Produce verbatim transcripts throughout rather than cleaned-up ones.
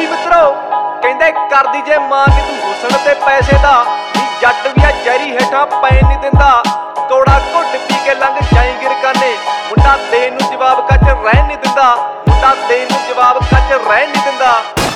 मित्रो कहंदे करदी जे मांग तू हुसन ते पैसे दा जट भी आ जहरी हेठा पैन नहीं दिंदा कौड़ा घुट पी के लंघ जाई गिरकाने मुंडा देन नूं जवाब कच रहन नहीं दिंदा मुंडा देन नूं जवाब कच रहन नहीं दिंदा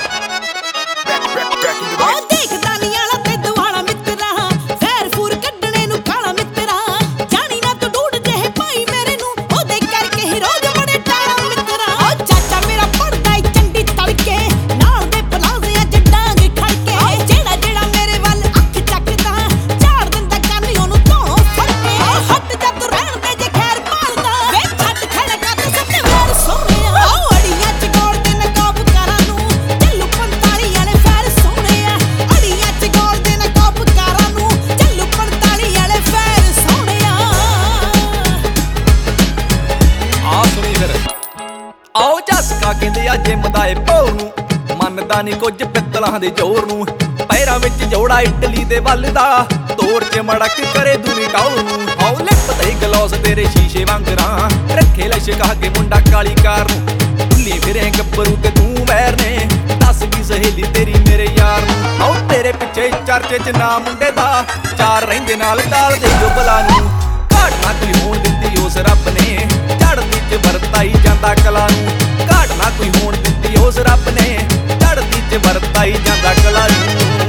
आओ झसका कहंदे आ जिम दा ए भौ नूं मनदा नहीं कुछ पित्तलां दे जोर नूं पैरां विच जोड़ा इटली दे वल दा तोड़ च मड़क करे दूरी टाऊ नूं आओ लिप ते गलौस तेरे शीशे वांगरां रखे लशका के मुंडा काली कार नूं भुल्ली फिरे गब्बरू ते तू वैर ने दस भी सहेली तेरी मेरे यार नूं आओ तेरे पिछे चर्चे च ना मुंडे दा चार रहिंदे नाल टाल दे जो बला नूं घाट ना कोई होण दित्ती उस रब ने चढ़दी च वरताई जांदा कला नूं घाट ना कोई होण दित्ती उस रब ने चढ़दी च वरताई जांदा कला नूं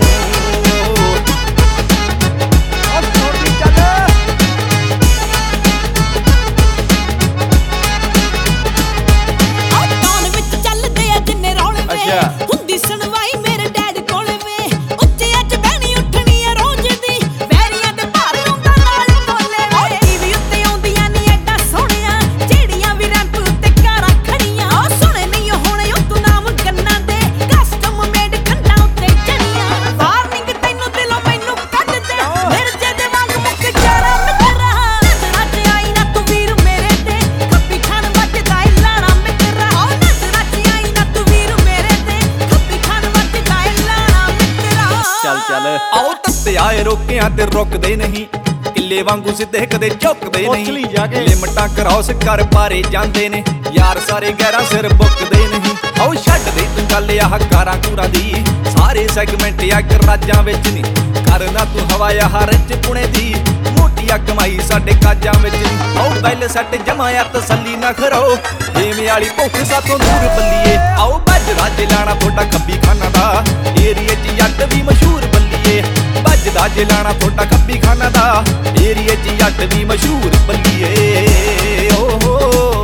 आओ तत्ते आए रोकियां ते रुकदे नहीं किले वांगू सिद्धे कदे झुकदे नहीं लिमटां क्रॉस कर पारे जांदे ने यार सारे गैरां सिर बुकदे नहीं आओ छड्ड दे तू गल आह कारां कूरां दी सारे सैगमेंट अग राजां विच नी करना तू हवाया हर च पुणे दी मोटिया कमाई साडे काजां विच नी आओ बैल सैट जमाया तसल्ली ना करो देवे वाली भुख साथों दूर बल्लीए आओ भजदा जिलाना थोड़ा खब्बी खाना दा एरिए च जट भी मशहूर बल्लीए भजदा जिलाना थोड़ा खब्बी खाना दा एरिए च जट भी मशहूर बल्लीए ओ हो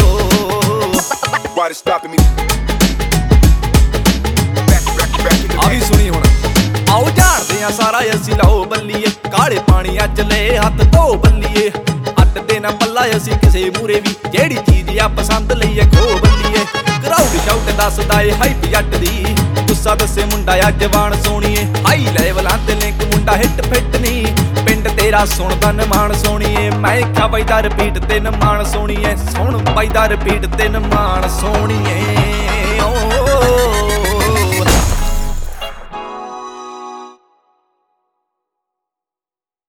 आ भी सुनी हुण आओ झाड़दे आ सारा असी लाओ बल्लीए काले पानी अच ले हत्थ धो बल्लीए अट देना पल्ला असी किसे मूरे भी जेड़ी चीज आ पसंद लईए खो बल्लीए क्राउड शाउट दसदा ए हाइप जट दी गुस्सा दसे मुंडा आ जवान सोणीए हाई लेवलां ते लिंक मुंडा हिट फिट नी पिंड तेरा सुणदा नमान सोणीए मैं क्या बईदा रिपीट ते नमान सोणीए सुण बईदा रिपीट ते नमान सोणीए ओ